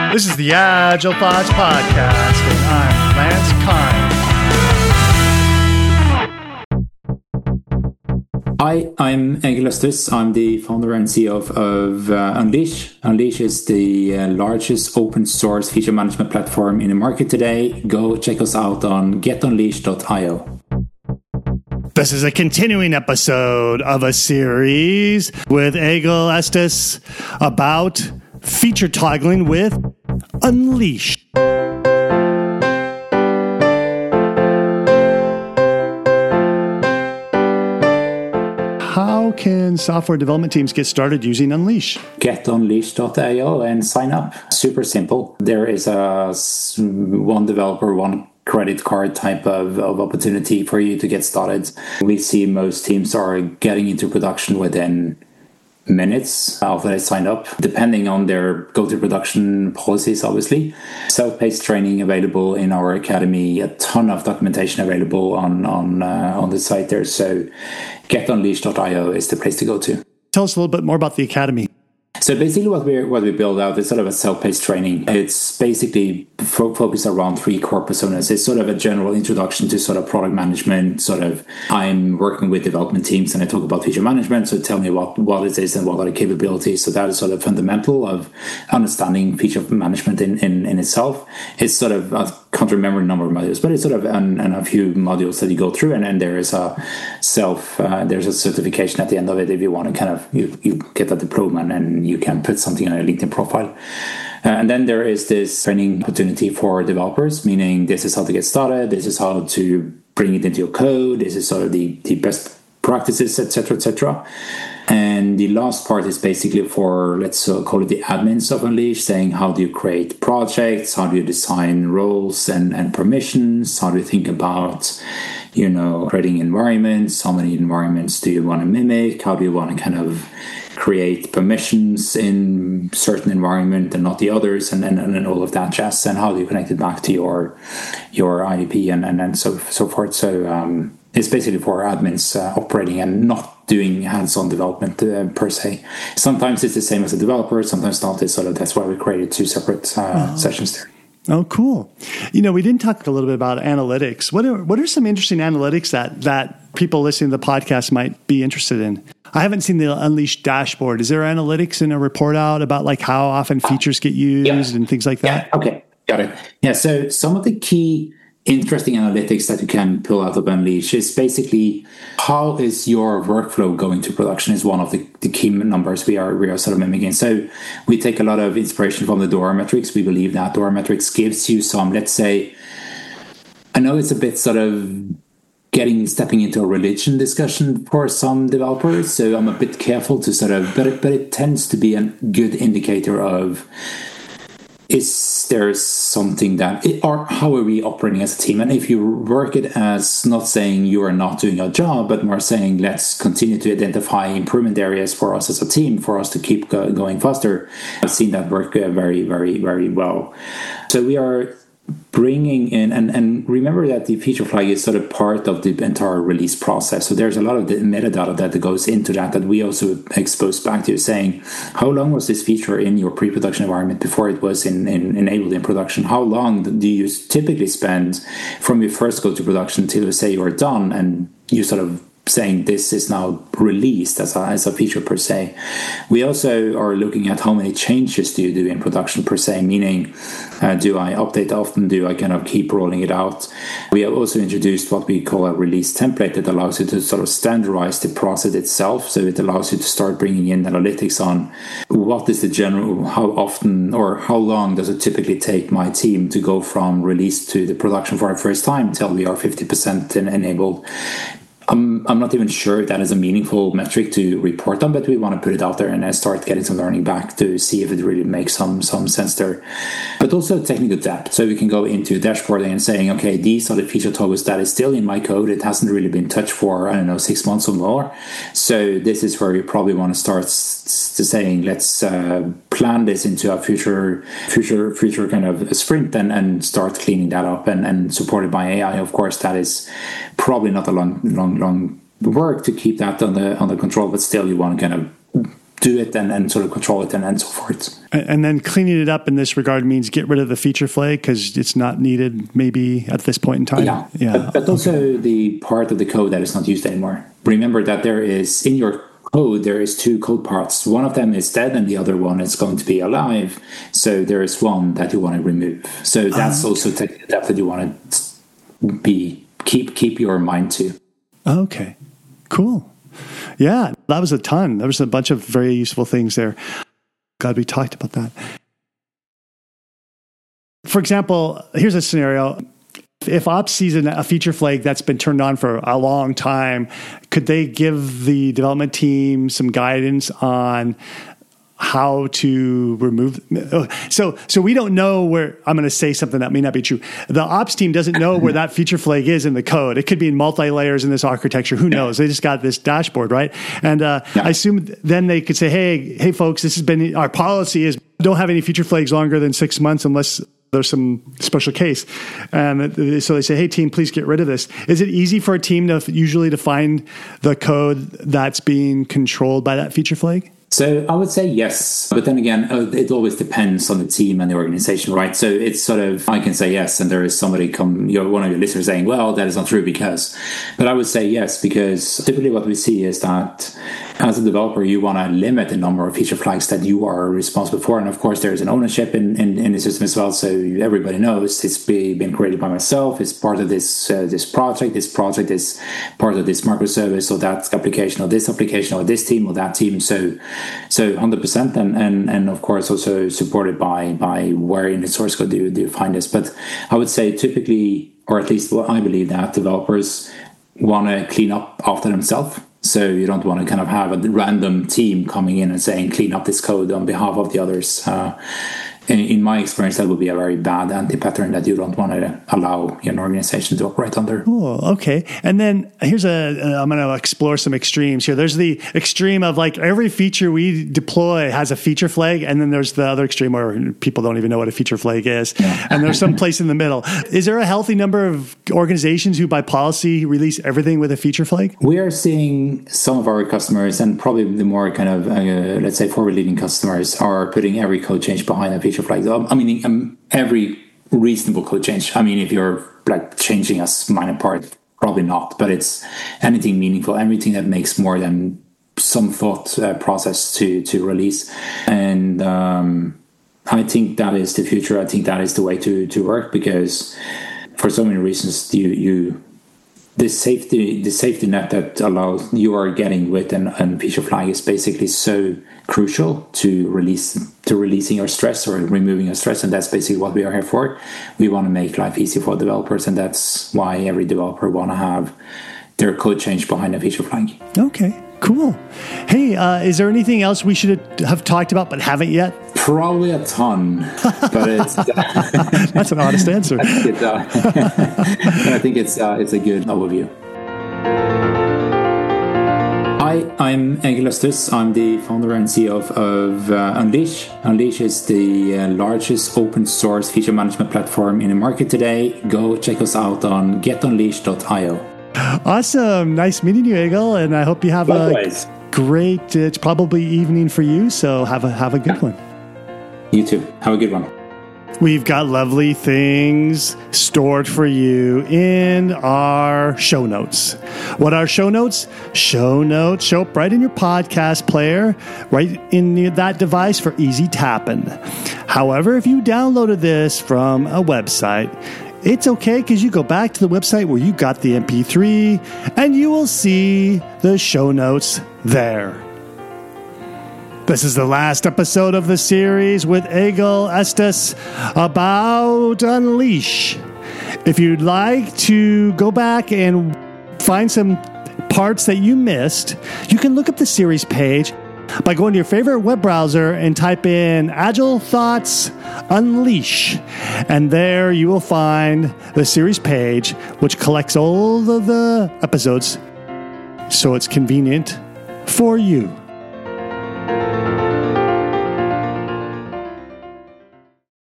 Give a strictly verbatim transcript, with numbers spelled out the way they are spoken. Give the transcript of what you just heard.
This is the Agile Thoughts Podcast, and I'm Lance Kine. Hi, I'm Egil Østers. I'm the founder and C E O of, of uh, Unleash. Unleash is the uh, largest open source feature management platform in the market today. Go check us out on get unleash dot io. This is a continuing episode of a series with Egil Østers about feature toggling with Unleash. How can software development teams get started using Unleash? get unleash dot io and sign up. Super simple. There is a one developer, one credit card type of, of opportunity for you to get started. We see most teams are getting into production within minutes after they sign up, depending on their go-to-production policies, obviously. Self-paced training available in our academy, a ton of documentation available on, on, uh, on the site there. So get unleash dot io is the place to go to. Tell us a little bit more about the academy. So basically what we what we build out is sort of a self-paced training. It's basically fo- focused around three core personas. It's sort of a general introduction to sort of product management. Sort of, I'm working with development teams and I talk about feature management. So tell me what, what it is and what are the capabilities. So that is sort of fundamental of understanding feature management in, in, in itself. It's sort of, I can't remember the number of modules, but it's sort of an, an, a few modules that you go through. And then there is a self, uh, there's a certification at the end of it if you want to kind of, you, you get a diploma and you can put something on your LinkedIn profile. Uh, and then there is this training opportunity for developers, meaning this is how to get started, this is how to bring it into your code, this is sort of the, the best practices, et cetera, et cetera. And the last part is basically for, let's uh, call it the admins of Unleash, saying how do you create projects, how do you design roles and, and permissions, how do you think about, you know, creating environments, how many environments do you want to mimic, how do you want to kind of create permissions in certain environment and not the others, and then and, and all of that jazz, and how do you connect it back to your your I D P and, and, and so so forth. So um, it's basically for admins uh, operating and not doing hands-on development uh, per se. Sometimes it's the same as a developer, sometimes not. It's sort of, that's why we created two separate uh, oh. sessions there. Oh, cool. You know, we didn't talk a little bit about analytics. What are what are some interesting analytics that, that people listening to the podcast might be interested in? I haven't seen the Unleash dashboard. Is there analytics in a report out about like how often features get used yeah. and things like that? Yeah. Okay, got it. Yeah, so some of the key interesting analytics that you can pull out of Unleash is basically how is your workflow going to production is one of the, the key numbers we are we are sort of mimicking. So we take a lot of inspiration from the DORA metrics. We believe that DORA metrics gives you some, let's say, I know it's a bit sort of getting stepping into a religion discussion for some developers, so I'm a bit careful to sort of, but it, but it tends to be a good indicator of is there something that, or how are we operating as a team? And if you work it as not saying you are not doing your job, but more saying let's continue to identify improvement areas for us as a team, for us to keep go- going faster, I've seen that work uh, very, very, very well. So we are bringing in, and, and remember that the feature flag is sort of part of the entire release process. So there's a lot of the metadata that goes into that that we also expose back to you, saying how long was this feature in your pre-production environment before it was in, in, enabled in production? How long do you typically spend from your first go to production till you say you're done and you sort of saying this is now released as a, as a feature per se. We also are looking at how many changes do you do in production per se, meaning uh, do I update often, do I kind of keep rolling it out? We have also introduced what we call a release template that allows you to sort of standardize the process itself, so it allows you to start bringing in analytics on what is the general, how often or how long does it typically take my team to go from release to the production for the first time till we are fifty percent enabled. I'm, I'm not even sure if that is a meaningful metric to report on, but we want to put it out there and start getting some learning back to see if it really makes some some sense there. But also technical depth, so we can go into dashboarding and saying, okay, these are the feature toggles that is still in my code. It hasn't really been touched for, I don't know, six months or more. So this is where you probably want to start to saying, let's uh, plan this into a future future future kind of sprint and, and start cleaning that up and, and supported by A I. Of course, that is probably not a long long long work to keep that under under control, but still you want to kind of do it and, and sort of control it and, and so forth. And then cleaning it up in this regard means get rid of the feature flag because it's not needed maybe at this point in time. Yeah, yeah. But, but also okay. the part of the code that is not used anymore. Remember that there is, in your code, there is two code parts. One of them is dead and the other one is going to be alive. So there is one that you want to remove. So that's uh, also technical depth that you want to be keep keep your mind to. Okay, cool. Yeah, that was a ton. There was a bunch of very useful things there. Glad we talked about that. For example, here's a scenario. If ops sees a feature flag that's been turned on for a long time, could they give the development team some guidance on how to remove? So, so we don't know where. I'm going to say something that may not be true. The ops team doesn't know where that feature flag is in the code. It could be in multi layers in this architecture. Who knows? They just got this dashboard, right? And uh, yeah. I assume then they could say, "Hey, hey, folks, this has been our policy is don't have any feature flags longer than six months unless there's some special case." And so they say, "Hey, team, please get rid of this." Is it easy for a team to usually to find the code that's being controlled by that feature flag? So I would say yes, but then again, it always depends on the team and the organization, right? So it's sort of, I can say yes, and there is somebody come, you're one of your listeners saying, well, that is not true because, but I would say yes, because typically what we see is that as a developer, you want to limit the number of feature flags that you are responsible for. And of course, there's an ownership in, in, in the system as well. So everybody knows it's been created by myself. It's part of this uh, this project. This project is part of this microservice or that application or this application or this team or that team. So so one hundred percent. And, and, and of course, also supported by, by where in the source code do, do you find this. But I would say typically, or at least what I believe that developers want to clean up after themselves. So you don't want to kind of have a random team coming in and saying, clean up this code on behalf of the others. Uh, in, in my experience, that would be a very bad anti-pattern that you don't want to allow an organization to operate under. Cool. Okay. And then here's a, uh, I'm going to explore some extremes here. There's the extreme of like every feature we deploy has a feature flag. And then there's the other extreme where people don't even know what a feature flag is. Yeah. And there's some place in the middle. Is there a healthy number of organizations who by policy release everything with a feature flag? We are seeing some of our customers, and probably the more kind of, uh, let's say, forward-leading customers are putting every code change behind a feature flag. I mean, um, every reasonable code change. I mean, if you're like changing a minor part, probably not, but it's anything meaningful, everything that makes more than some thought uh, process to, to release. And um, I think that is the future. I think that is the way to, to work, because for so many reasons, you, you, the safety, the safety net that allows you are getting with an, an feature flag is basically so crucial to release to releasing your stress or removing your stress, and that's basically what we are here for. We want to make life easy for developers, and that's why every developer want to have their code change behind a feature flag. Okay, cool. Hey, uh, is there anything else we should have talked about but haven't yet? Probably a ton, but it's that's an honest answer. I think it's, uh, I think it's, uh, it's a good overview. Hi, I'm Egil Østers. I'm the founder and C E O of, of uh, Unleash. Unleash is the uh, largest open source feature management platform in the market today. Go check us out on get unleash dot io. Awesome. Nice meeting you, Egil, and I hope you have Likewise. a great, it's probably evening for you, so have a have a good one. You too. Have a good one. We've got lovely things stored for you in our show notes. What are show notes? Show notes show up right in your podcast player, right in that device for easy tapping. However, if you downloaded this from a website, it's okay because you go back to the website where you got the M P three and you will see the show notes there. This is the last episode of the series with Egil Østers about Unleash. If you'd like to go back and find some parts that you missed, you can look up the series page by going to your favorite web browser and type in Agile Thoughts Unleash. And there you will find the series page, which collects all of the episodes so it's convenient for you.